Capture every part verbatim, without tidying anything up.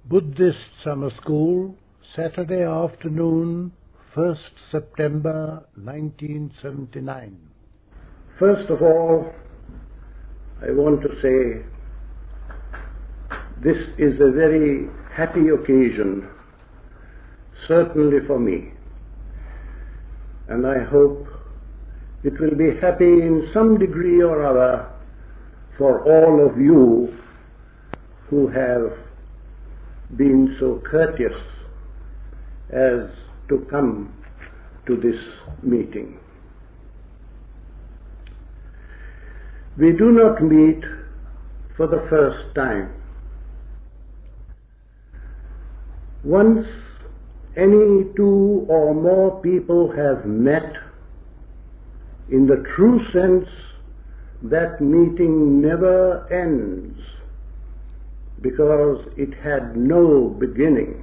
Buddhist Summer School, Saturday afternoon, first September nineteen seventy-nine. First of all, I want to say this is a very happy occasion, certainly for me, and I hope it will be happy in some degree or other for all of you who have been so courteous as to come to this meeting. We do not meet for the first time. Once any two or more people have met, in the true sense, that meeting never ends, because it had no beginning.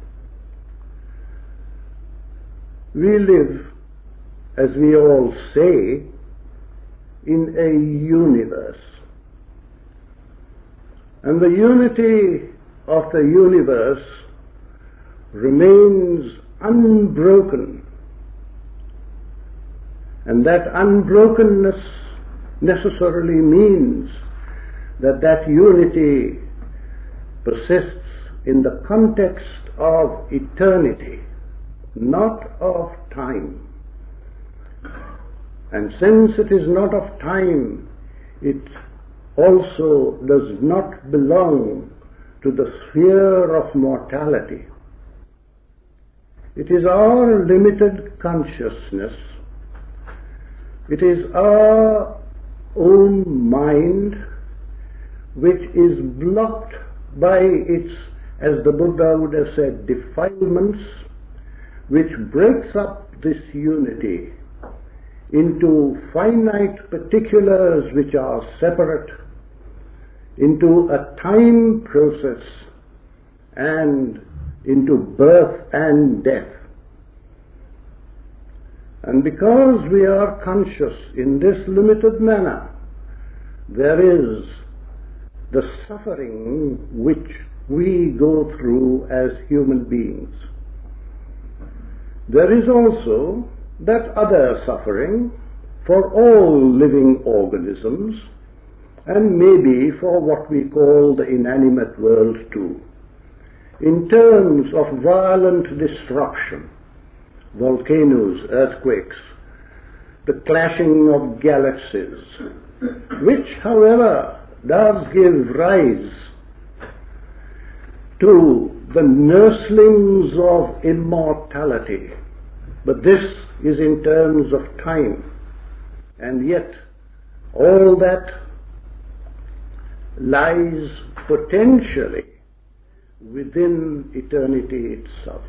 We live, as we all say, in a universe. And the unity of the universe remains unbroken. And that unbrokenness necessarily means that that unity persists in the context of eternity, not of time. And since it is not of time, it also does not belong to the sphere of mortality. It is our limited consciousness, it is our own mind which is blocked by its, as the Buddha would have said, defilements, which breaks up this unity into finite particulars which are separate, into a time process, and into birth and death. And because we are conscious in this limited manner, there is the suffering which we go through as human beings. There is also that other suffering for all living organisms, and maybe for what we call the inanimate world too, in terms of violent disruption, volcanoes, earthquakes, the clashing of galaxies, which, however, does give rise to the nurslings of immortality. But this is in terms of time, and yet all that lies potentially within eternity itself.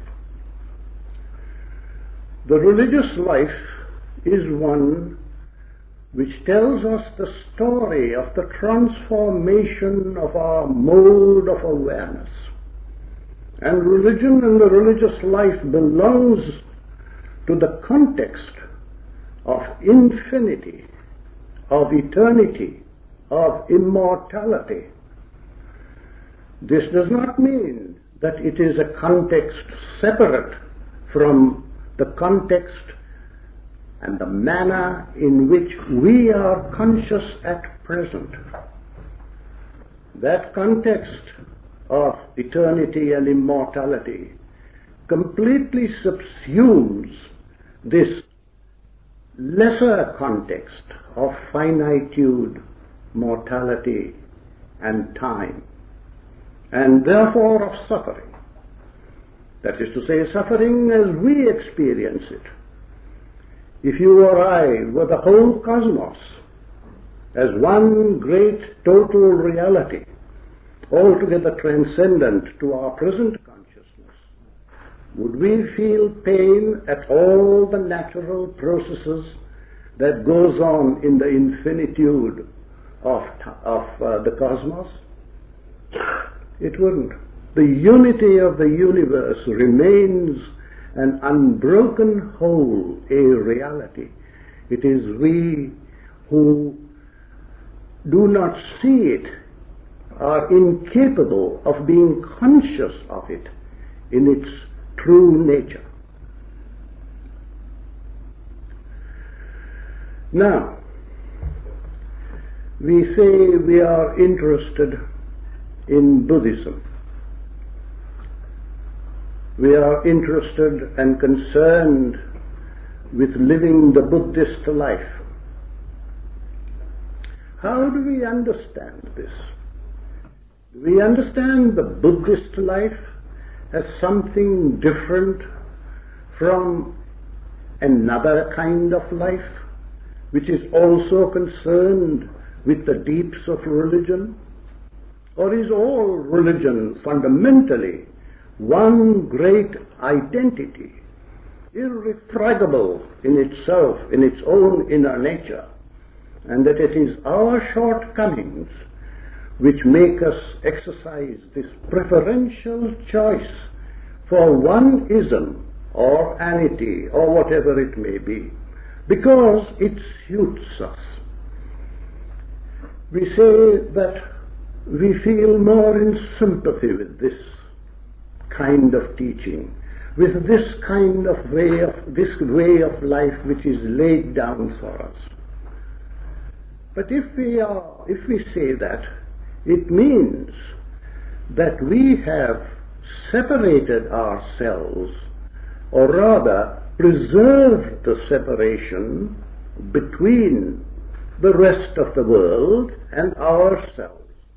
The religious life is one which tells us the story of the transformation of our mode of awareness. And religion and the religious life belongs to the context of infinity, of eternity, of immortality. This does not mean that it is a context separate from the context and the manner in which we are conscious at present. That context of eternity and immortality completely subsumes this lesser context of finitude, mortality, and time, and therefore of suffering. That is to say, suffering as we experience it. If you or I were the whole cosmos as one great total reality, altogether transcendent to our present consciousness, would we feel pain at all the natural processes that goes on in the infinitude of, of uh, the cosmos? It wouldn't. The unity of the universe remains an unbroken whole, a reality. It is we who do not see it are incapable of being conscious of it in its true nature. Now, we say we are interested in Buddhism. We are interested and concerned with living the Buddhist life. How do we understand this? Do we understand the Buddhist life as something different from another kind of life, which is also concerned with the deeps of religion? Or is all religion fundamentally one great identity, irrefragable in itself, in its own inner nature, and that it is our shortcomings which make us exercise this preferential choice for one ism or anity or whatever it may be, because it suits us? We say that we feel more in sympathy with this kind of teaching, with this kind of way of, this way of life which is laid down for us. But if we are, if we say that, it means that we have separated ourselves, or rather preserved the separation between the rest of the world and ourselves.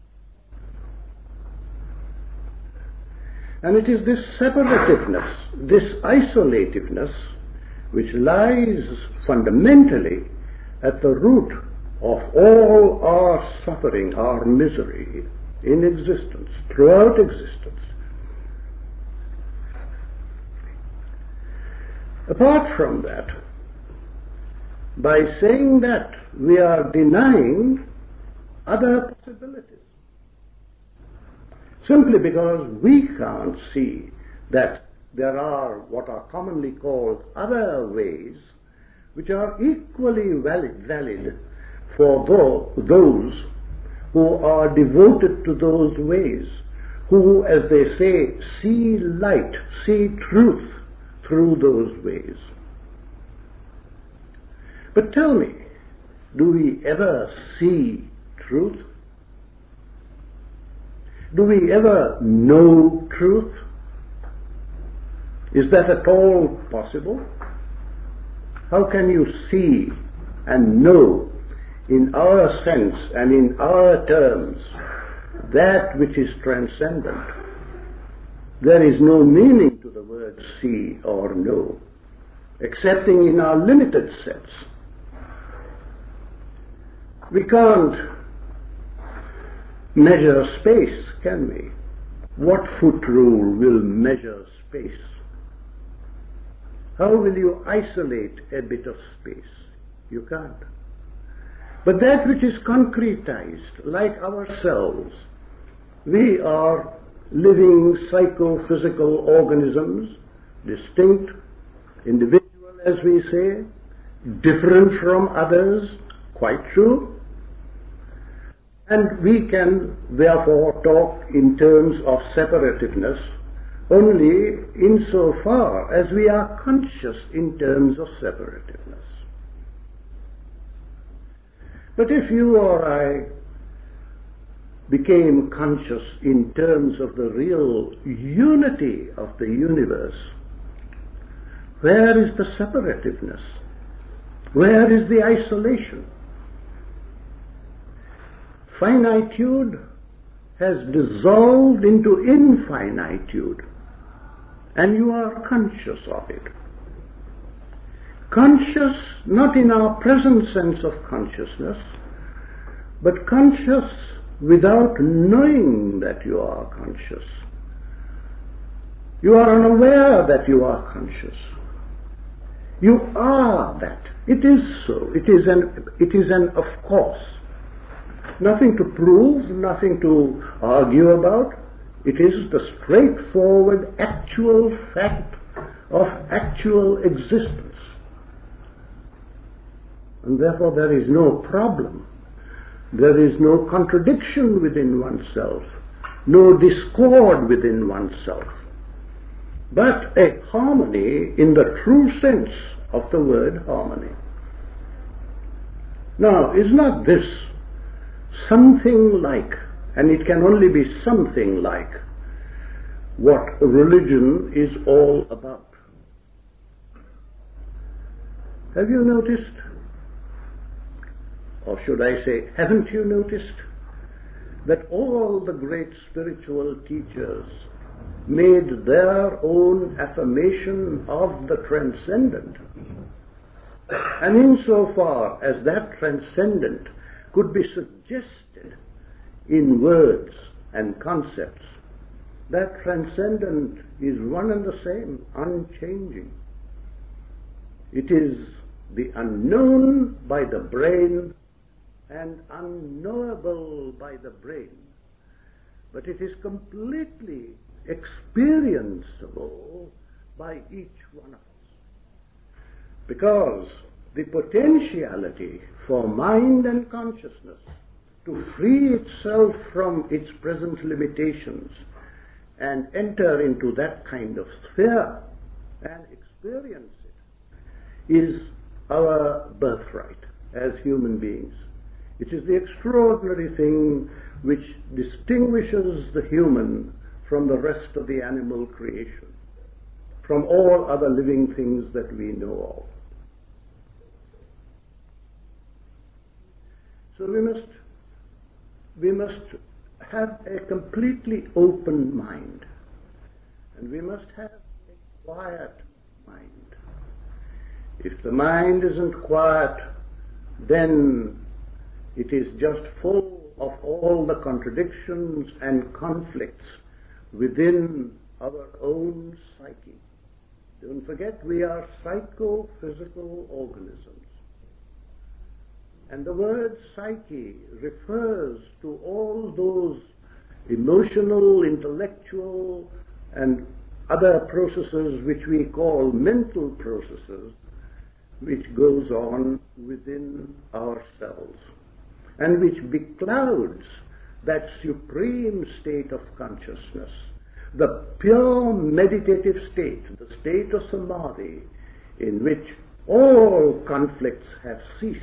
And it is this separativeness, this isolativeness, which lies fundamentally at the root of all our suffering, our misery in existence, throughout existence. Apart from that, by saying that, we are denying other possibilities. Simply because we can't see that there are what are commonly called other ways which are equally valid, valid for those who are devoted to those ways, who, as they say, see light, see truth through those ways. But tell me, do we ever see truth? Do we ever know truth? Is that at all possible? How can you see and know in our sense and in our terms that which is transcendent? There is no meaning to the word see or know, excepting in our limited sense. We can't measure space, can we? What foot rule will measure space? How will you isolate a bit of space? You can't. But that which is concretized, like ourselves, we are living psychophysical organisms, distinct, individual, as we say, different from others, quite true. And we can therefore talk in terms of separativeness only insofar as we are conscious in terms of separativeness. But if you or I became conscious in terms of the real unity of the universe, where is the separativeness? Where is the isolation? Finitude has dissolved into infinitude, and you are conscious of it. Conscious not in our present sense of consciousness, but conscious without knowing that you are conscious. You are unaware that you are conscious. You are that. It is so. It is an, it is an of course. Nothing to prove, nothing to argue about. It is the straightforward actual fact of actual existence. And therefore there is no problem There is no contradiction within oneself, no discord within oneself, but a harmony in the true sense of the word harmony. Now, is not this something like, and it can only be something like, what religion is all about? Have you noticed, or should I say, haven't you noticed, that all the great spiritual teachers made their own affirmation of the transcendent? And insofar as that transcendent could be suggested in words and concepts, that transcendent is one and the same, unchanging. It is the unknown by the brain and unknowable by the brain, but it is completely experienceable by each one of us. Because the potentiality for mind and consciousness to free itself from its present limitations and enter into that kind of sphere and experience it is our birthright as human beings. It is the extraordinary thing which distinguishes the human from the rest of the animal creation, from all other living things that we know of. So we must, we must have a completely open mind, and we must have a quiet mind. If the mind isn't quiet, then it is just full of all the contradictions and conflicts within our own psyche. Don't forget, we are psychophysical organisms. And the word psyche refers to all those emotional, intellectual, and other processes which we call mental processes, which goes on within ourselves, and which beclouds that supreme state of consciousness, the pure meditative state, the state of samadhi, in which all conflicts have ceased.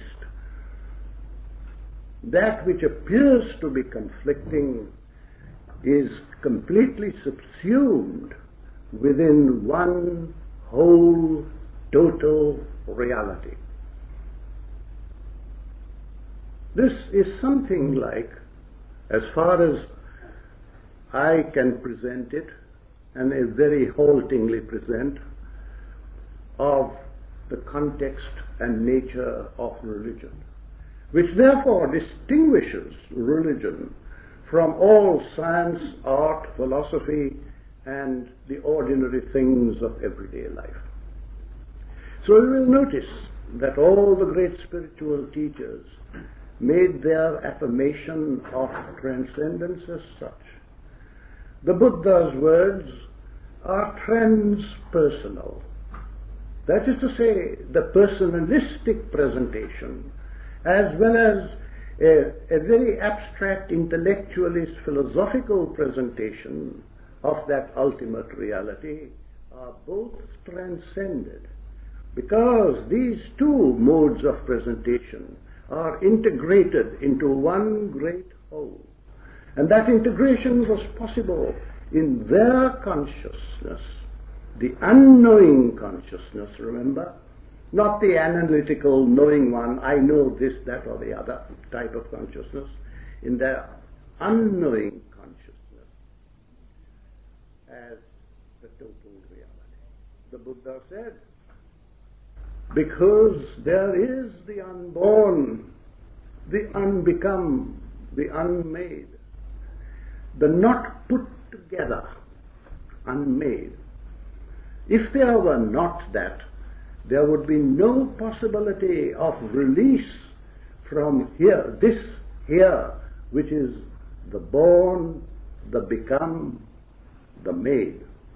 That which appears to be conflicting is completely subsumed within one whole, total reality. This is something like, as far as I can present it, and I very haltingly present, of the context and nature of religion, which therefore distinguishes religion from all science, art, philosophy, and the ordinary things of everyday life. So we will notice that all the great spiritual teachers made their affirmation of transcendence as such. The Buddha's words are transpersonal. That is to say, the personalistic presentation, as well as a, a very abstract, intellectualist, philosophical presentation of that ultimate reality, are both transcended, because these two modes of presentation are integrated into one great whole. And that integration was possible in their consciousness, the unknowing consciousness, remember, not the analytical knowing one, I know this, that, or the other type of consciousness, in their unknowing consciousness as the total reality. The Buddha said, because there is the unborn, the unbecome, the unmade, the not put together, unmade. If there were not that, there would be no possibility of release from here, this here, which is the born, the become, the made.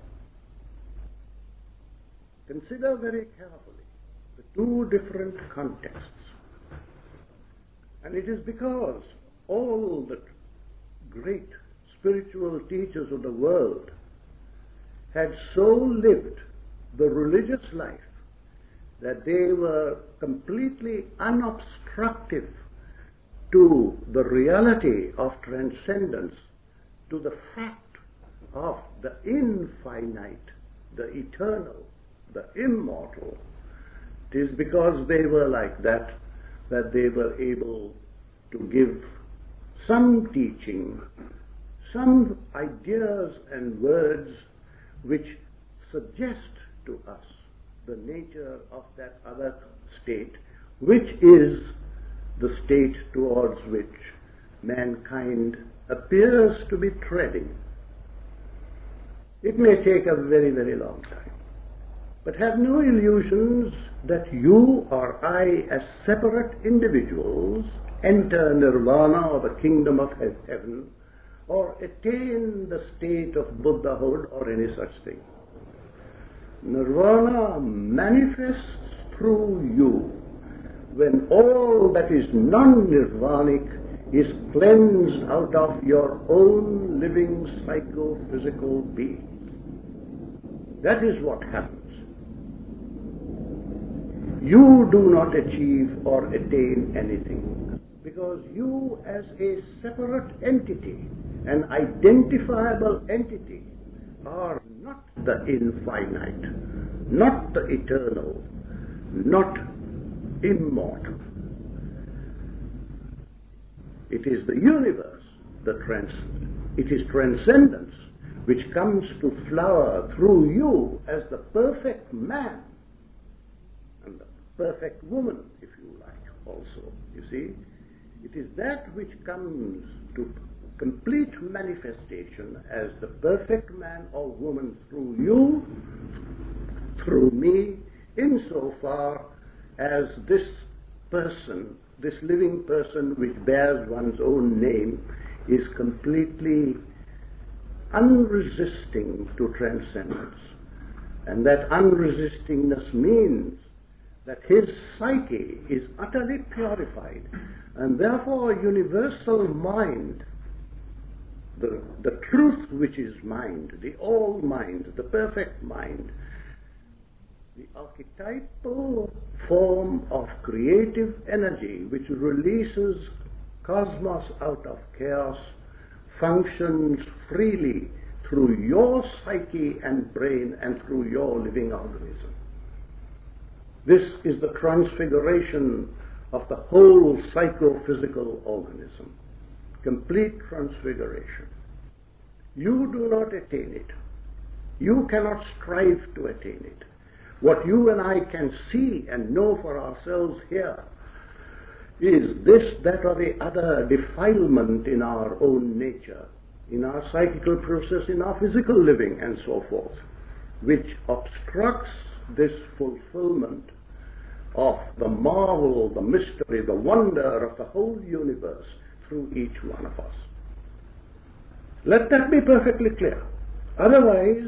Consider very carefully the two different contexts. And it is because all the great spiritual teachers of the world had so lived the religious life that they were completely unobstructive to the reality of transcendence, to the fact of the infinite, the eternal, the immortal. It is because they were like that that they were able to give some teaching, some ideas and words which suggest to us the nature of that other state, which is the state towards which mankind appears to be treading. It may take a very, very long time. But have no illusions that you or I, as separate individuals, enter nirvana or the kingdom of heaven, or attain the state of Buddhahood or any such thing. Nirvana manifests through you when all that is non-nirvanic is cleansed out of your own living psychophysical being. That is what happens. You do not achieve or attain anything because you as a separate entity, an identifiable entity, are not the infinite, not the eternal, not immortal. It is the universe, the trans, it is transcendence which comes to flower through you as the perfect man and the perfect woman, if you like, also. You see, it is that which comes to complete manifestation as the perfect man or woman through you, through me, insofar as this person, this living person which bears one's own name, is completely unresisting to transcendence. And that unresistingness means that his psyche is utterly purified, and therefore universal mind, the, the truth which is mind, the all mind, the perfect mind, the archetypal form of creative energy which releases cosmos out of chaos, functions freely through your psyche and brain and through your living organism. This is the transfiguration of the whole psychophysical organism. Complete transfiguration. You do not attain it. You cannot strive to attain it. What you and I can see and know for ourselves here is this, that, or the other defilement in our own nature, in our psychical process, in our physical living, and so forth, which obstructs this fulfillment of the marvel, the mystery, the wonder of the whole universe through each one of us. Let that be perfectly clear. Otherwise,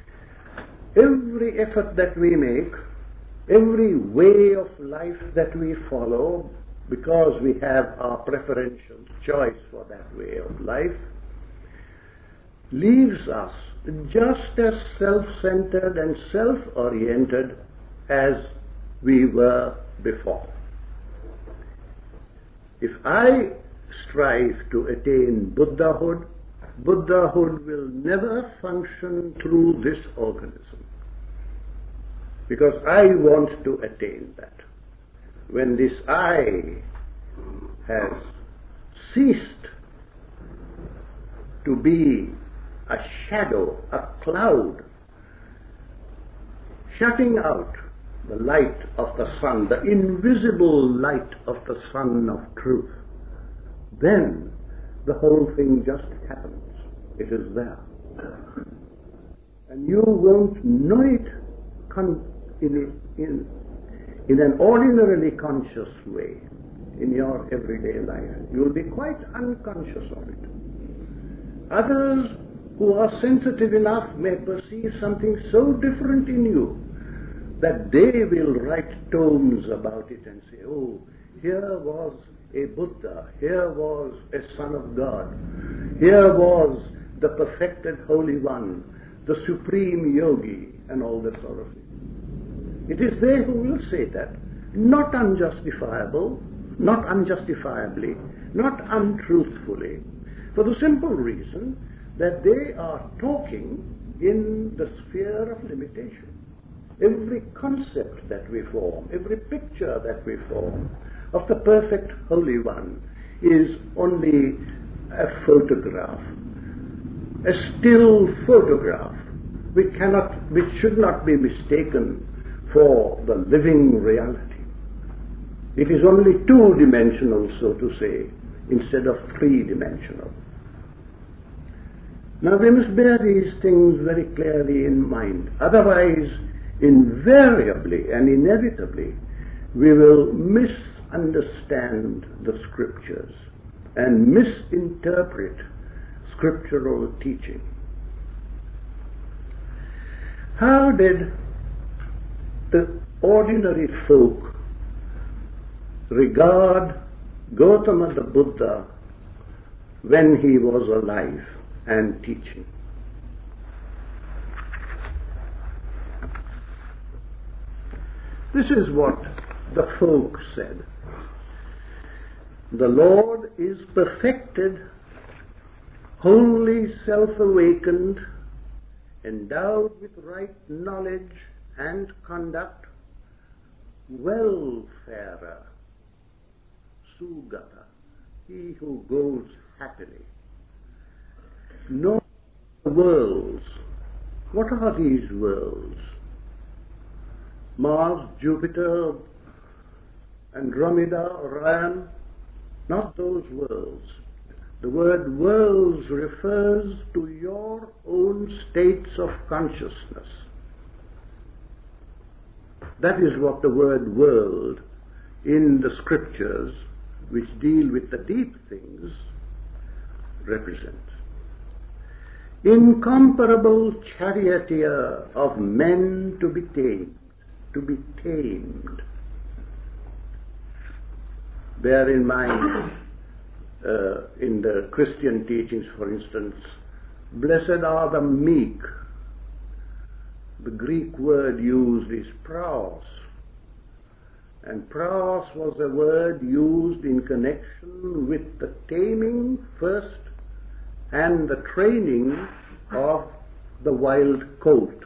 every effort that we make, every way of life that we follow, because we have our preferential choice for that way of life, leaves us just as self-centered and self-oriented as we were before. If I strive to attain Buddhahood, Buddhahood will never function through this organism, because I want to attain that. When this I has ceased to be a shadow, a cloud, shutting out the light of the sun, the invisible light of the sun of truth, then the whole thing just happens. It is there. And you won't know it con- in, in, in an ordinarily conscious way in your everyday life. You will be quite unconscious of it. Others who are sensitive enough may perceive something so different in you that they will write tomes about it and say, oh, here was a Buddha, here was a son of God, here was the perfected Holy One, the supreme yogi, and all that sort of thing. It is they who will say that, not unjustifiable, not unjustifiably, not untruthfully, for the simple reason that they are talking in the sphere of limitation. Every concept that we form, every picture that we form of the perfect Holy One is only a photograph, a still photograph, which cannot, which should not be mistaken for the living reality. It is only two-dimensional, so to say, instead of three-dimensional. Now we must bear these things very clearly in mind. Otherwise, invariably and inevitably, we will misunderstand the scriptures and misinterpret scriptural teaching. How did the ordinary folk regard Gautama the Buddha when he was alive and teaching? This is what the folk said. The Lord is perfected, wholly self-awakened, endowed with right knowledge and conduct, welfarer, Sugata, he who goes happily. No worlds. What are these worlds? Mars, Jupiter, Andromeda, Orion? Not those worlds. The word worlds refers to your own states of consciousness. That is what the word world in the scriptures, which deal with the deep things, represents. Incomparable charioteer of men to be tamed, to be tamed. Bear in mind, uh, in the Christian teachings, for instance, blessed are the meek. The Greek word used is praos. And praos was a word used in connection with the taming first and the training of the wild colt.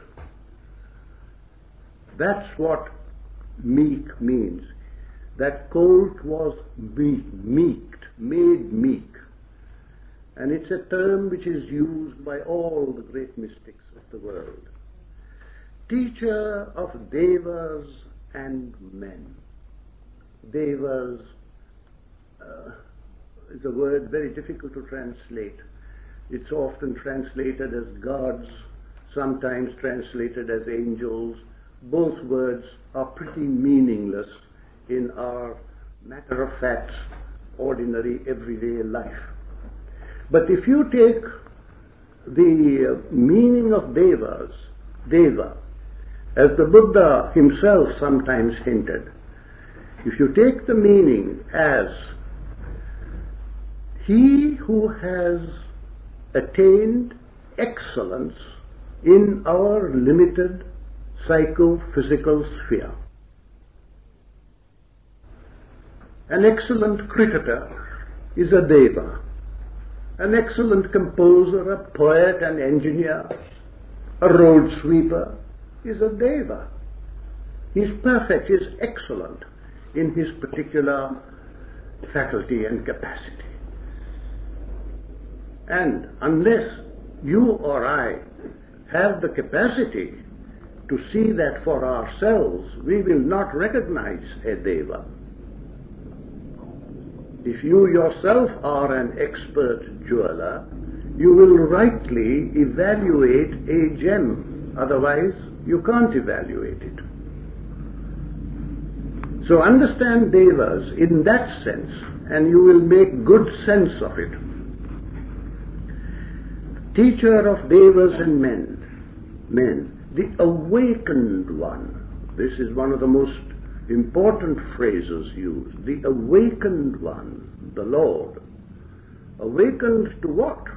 That's what meek means. That colt was meek, meeked, made meek. And it's a term which is used by all the great mystics of the world. Teacher of devas and men. Devas uh, is a word very difficult to translate. It's often translated as gods, sometimes translated as angels. Both words are pretty meaningless in our matter-of-fact, ordinary, everyday life. But if you take the meaning of devas, deva, as the Buddha himself sometimes hinted, if you take the meaning as he who has attained excellence in our limited psychophysical sphere, an excellent cricketer is a deva, an excellent composer, a poet, an engineer, a road sweeper is a deva. He's perfect, he's excellent in his particular faculty and capacity. And unless you or I have the capacity to see that for ourselves, we will not recognize a deva. If you yourself are an expert jeweler, you will rightly evaluate a gem. Otherwise, you can't evaluate it. So understand devas in that sense, and you will make good sense of it. Teacher of devas and men, men, the awakened one. This is one of the most important phrases used. The awakened one, the Lord. Awakened to what?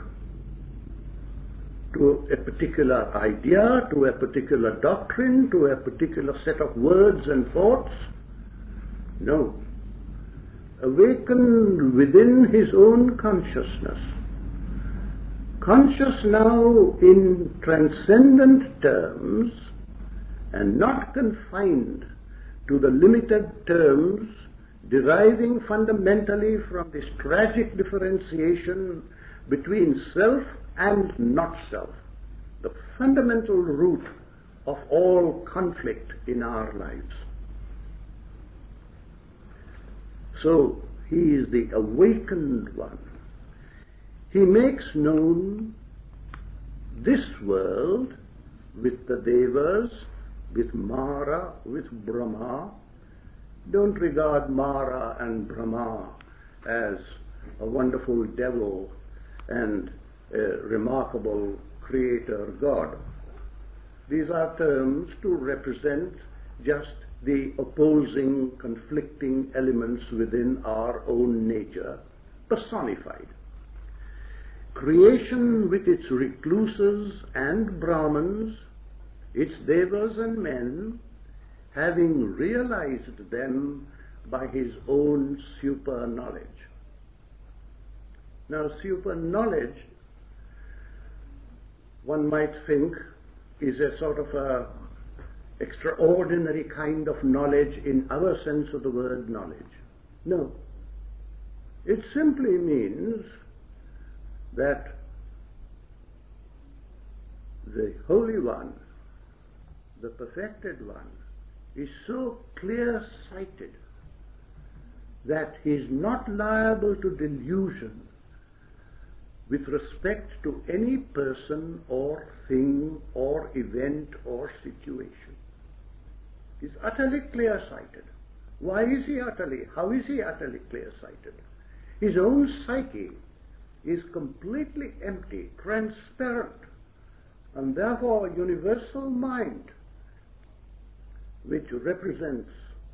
To a particular idea, to a particular doctrine, to a particular set of words and thoughts? No. Awakened within his own consciousness. Conscious now in transcendent terms and not confined to the limited terms deriving fundamentally from this tragic differentiation between self and not self, the fundamental root of all conflict in our lives. So, he is the awakened one. He makes known this world with the Devas, with Mara, with Brahma. Don't regard Mara and Brahma as a wonderful devil and a remarkable creator God. These are terms to represent just the opposing, conflicting elements within our own nature, personified. Creation with its recluses and Brahmins, its Devas and men, having realized them by his own super knowledge. Now, super knowledge, one might think, is a sort of a extraordinary kind of knowledge in our sense of the word knowledge. No. It simply means that the Holy One, the perfected one, is so clear-sighted that he is not liable to delusion with respect to any person or thing or event or situation. He is utterly clear-sighted. Why is he utterly, how is he utterly clear-sighted? His own psyche is completely empty, transparent, and therefore a universal mind which represents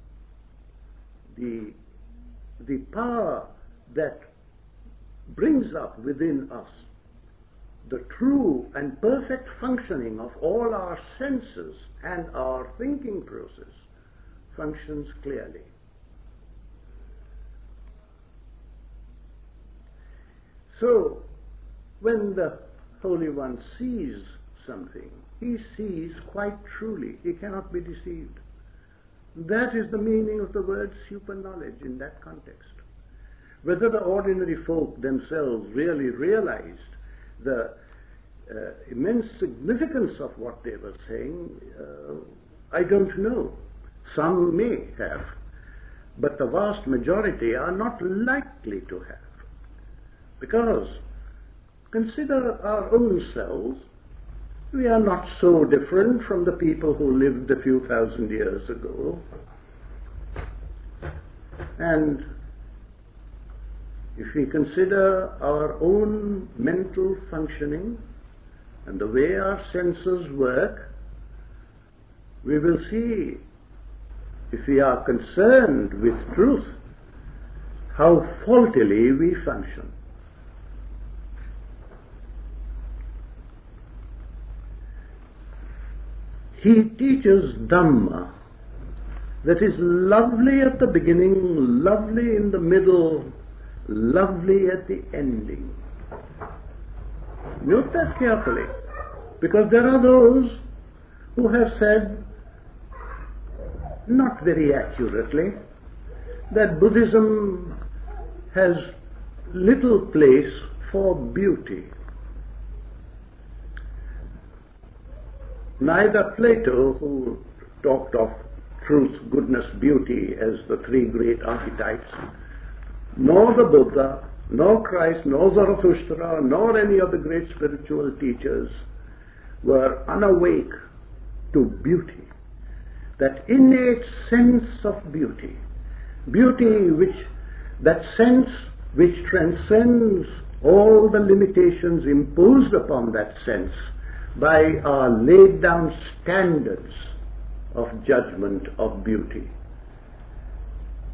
the, the power that brings up within us the true and perfect functioning of all our senses and our thinking process, functions clearly. So, when the Holy One sees something, he sees quite truly. He cannot be deceived. That is the meaning of the word super-knowledge in that context. Whether the ordinary folk themselves really realized the uh, immense significance of what they were saying, uh, I don't know. Some may have, but the vast majority are not likely to have. Because, consider our own selves. We are not so different from the people who lived a few thousand years ago. And if we consider our own mental functioning and the way our senses work, we will see, if we are concerned with truth, how faultily we function. He teaches Dhamma that is lovely at the beginning, lovely in the middle, lovely at the ending. Note that carefully, because there are those who have said, not very accurately, that Buddhism has little place for beauty. Neither Plato, who talked of truth, goodness, beauty as the three great archetypes, nor the Buddha, nor Christ, nor Zarathustra, nor any of the great spiritual teachers were unawake to beauty, that innate sense of beauty, beauty which, that sense which transcends all the limitations imposed upon that sense by our laid down standards of judgment of beauty.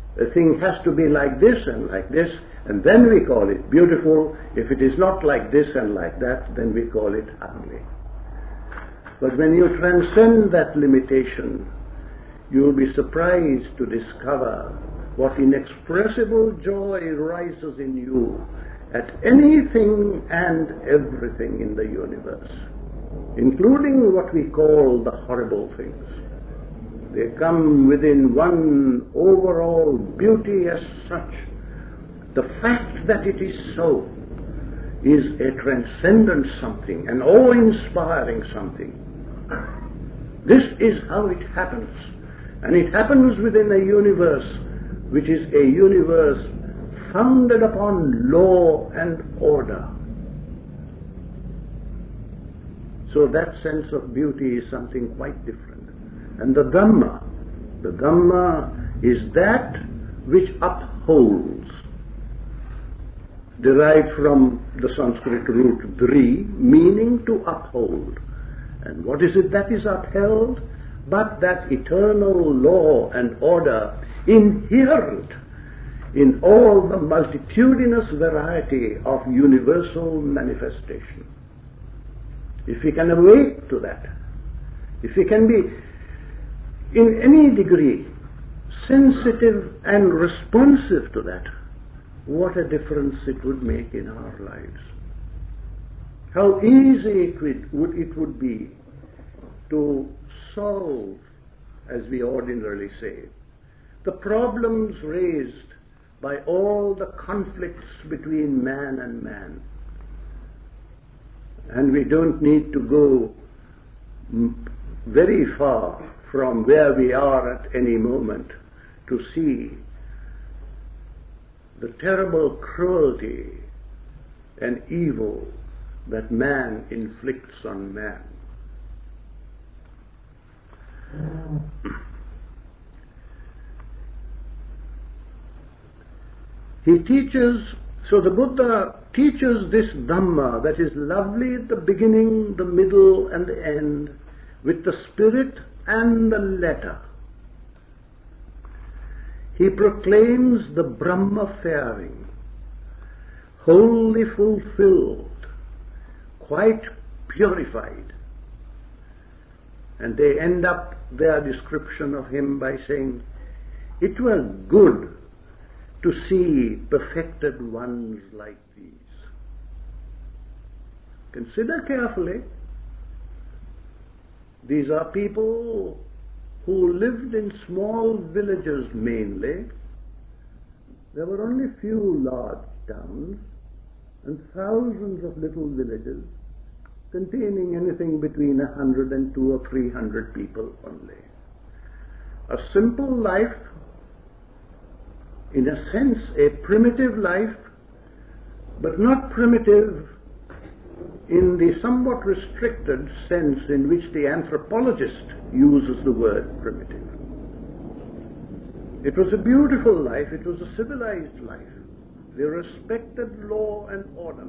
A thing has to be like this and like this, and then we call it beautiful. If it is not like this and like that, then we call it ugly. But when you transcend that limitation, you will be surprised to discover what inexpressible joy rises in you at anything and everything in the universe, including what we call the horrible things. They come within one overall beauty as such. The fact that it is so is a transcendent something, an awe-inspiring something. This is how it happens. And it happens within a universe which is a universe founded upon law and order. So that sense of beauty is something quite different. And the Dhamma, the Dhamma is that which upholds, derived from the Sanskrit root dri, meaning to uphold. And what is it that is upheld? But that eternal law and order inherent in all the multitudinous variety of universal manifestation. If we can awake to that, if we can be in any degree sensitive and responsive to that, what a difference it would make in our lives. How easy it would, would, it would be to solve, as we ordinarily say, the problems raised by all the conflicts between man and man. And we don't need to go very far from where we are at any moment to see the terrible cruelty and evil that man inflicts on man. He teaches, so the Buddha teaches this Dhamma that is lovely at the beginning, the middle and the end, with the spirit and the letter. He proclaims the Brahma faring, wholly fulfilled, quite purified. And they end up their description of him by saying, it was good to see perfected ones like these. Consider carefully. These are people who lived in small villages mainly. There were only few large towns and thousands of little villages containing anything between a hundred and two or three hundred people only. A simple life, in a sense a primitive life, but not primitive in the somewhat restricted sense in which the anthropologist uses the word primitive. It was a beautiful life, it was a civilized life. They respected law and order.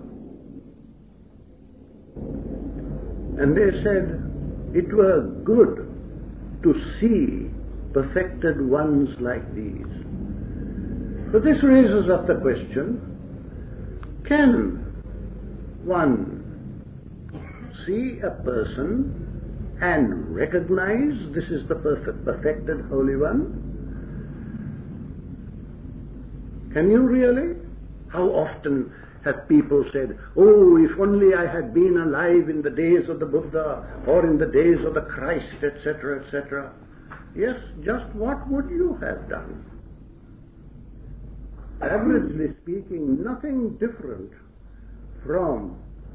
And they said, it were good to see perfected ones like these. But this raises up the question, can one see a person and recognize this is the perfect, perfected Holy One? Can you really? How often have people said, oh, if only I had been alive in the days of the Buddha or in the days of the Christ, et cetera, et cetera. Yes, just what would you have done? Averagely speaking, nothing different from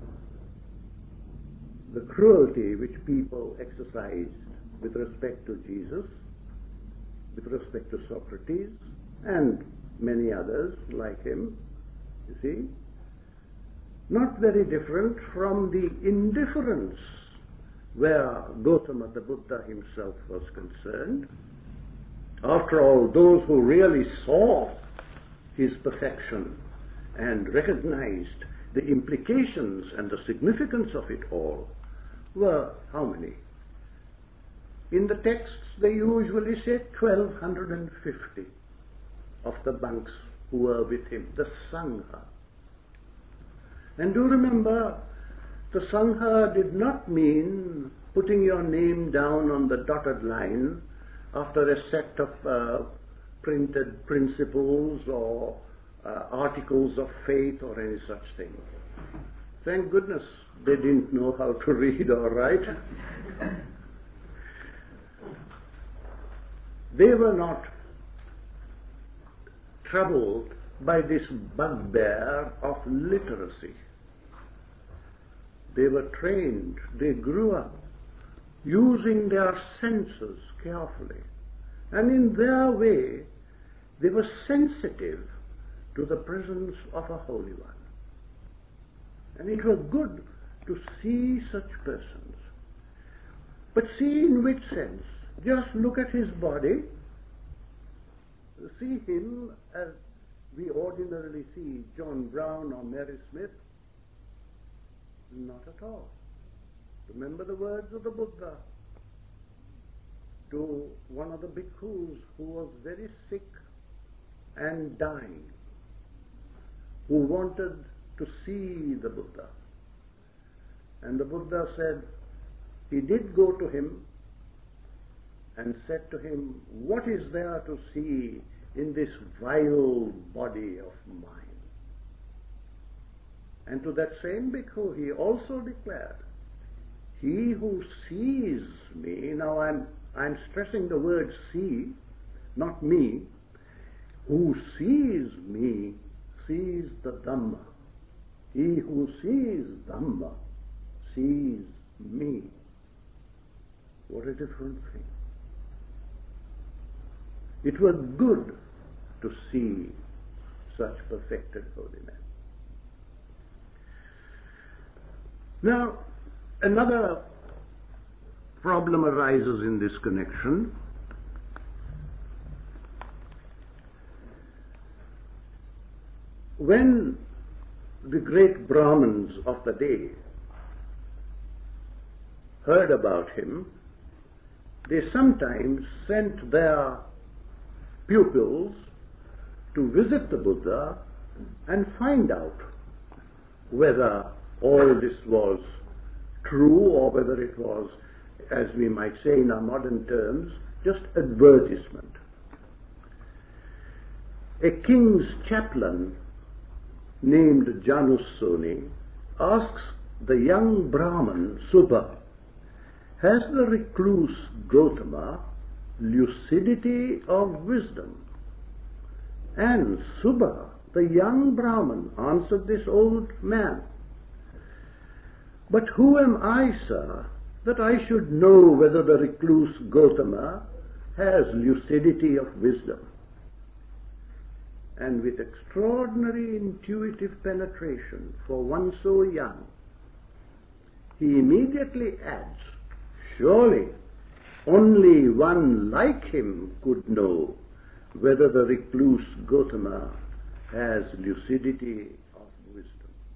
the cruelty which people exercised with respect to Jesus, with respect to Socrates, and many others like him, you see. Not very different from the indifference where Gautama the Buddha himself was concerned. After all, those who really saw his perfection and recognized the implications and the significance of it all were how many? In the texts they usually say twelve fifty of the monks who were with him, the Sangha. And do remember, the Sangha did not mean putting your name down on the dotted line after a set of uh, printed principles or uh, articles of faith or any such thing. Thank goodness they didn't know how to read or write. They were not troubled by this bugbear of literacy. They were trained, they grew up using their senses carefully. And in their way, they were sensitive to the presence of a Holy One. And it was good to see such persons. But see in which sense? Just look at his body, see him as we ordinarily see John Brown or Mary Smith. Not at all. Remember the words of the Buddha to one of the bhikkhus who was very sick and dying, who wanted to see the Buddha. And the Buddha said, he did go to him and said to him, what is there to see in this vile body of mine? And to that same bhikkhu he also declared, he who sees me, now I'm, I'm stressing the word see, not me, who sees me sees the Dhamma. He who sees Dhamma sees me. What a different thing. It was good to see such perfected holy men. Now, another problem arises in this connection. When the great Brahmins of the day heard about him, they sometimes sent their pupils to visit the Buddha and find out whether all this was true or whether it was, as we might say in our modern terms, just advertisement. A king's chaplain named Janusoni asks the young Brahman Subha, has the recluse Gautama lucidity of wisdom? And Subha, the young Brahman, answered this old man, but who am I, sir, that I should know whether the recluse Gautama has lucidity of wisdom? And with extraordinary intuitive penetration for one so young, he immediately adds, surely only one like him could know whether the recluse Gautama has lucidity of wisdom.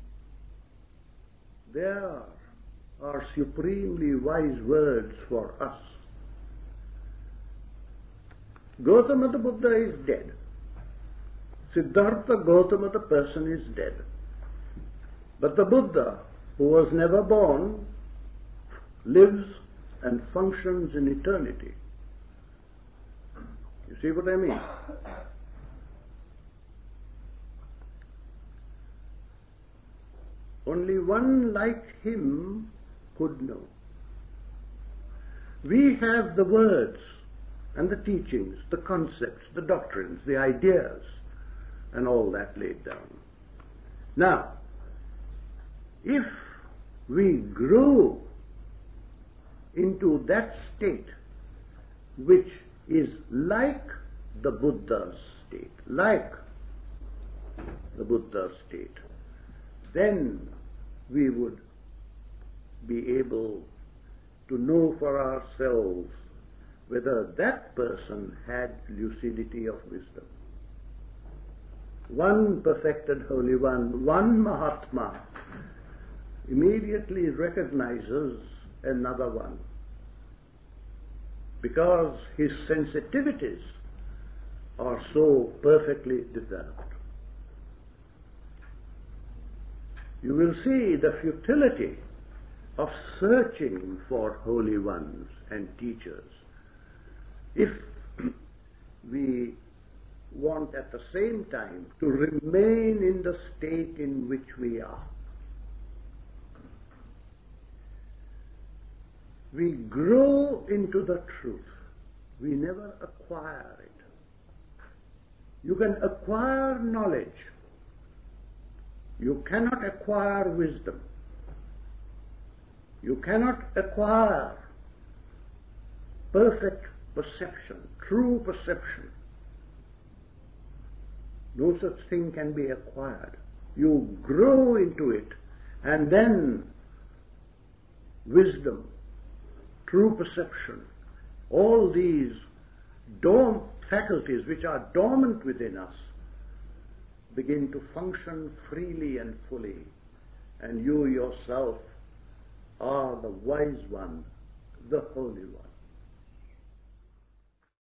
There are supremely wise words for us. Gautama the Buddha is dead. Siddhartha Gautama the person is dead. But the Buddha, who was never born, lives and functions in eternity. You see what I mean? Only one like him could know. We have the words and the teachings, the concepts, the doctrines, the ideas, and all that laid down. Now, if we grow into that state which is like the Buddha's state, like the Buddha's state, then we would be able to know for ourselves whether that person had lucidity of wisdom. One perfected Holy One, one Mahatma, immediately recognizes another one, because his sensitivities are so perfectly developed. You will see the futility of searching for holy ones and teachers if we want at the same time to remain in the state in which we are. We grow into the truth. We never acquire it. You can acquire knowledge. You cannot acquire wisdom. You cannot acquire perfect perception, true perception. No such thing can be acquired. You grow into it, and then wisdom, true perception, all these dorm faculties which are dormant within us begin to function freely and fully, and you yourself are the wise one, the holy one.